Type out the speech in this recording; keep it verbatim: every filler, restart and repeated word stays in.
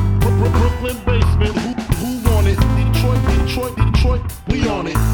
Brooklyn basement, who, who want it? Detroit, Detroit, Detroit, we on it.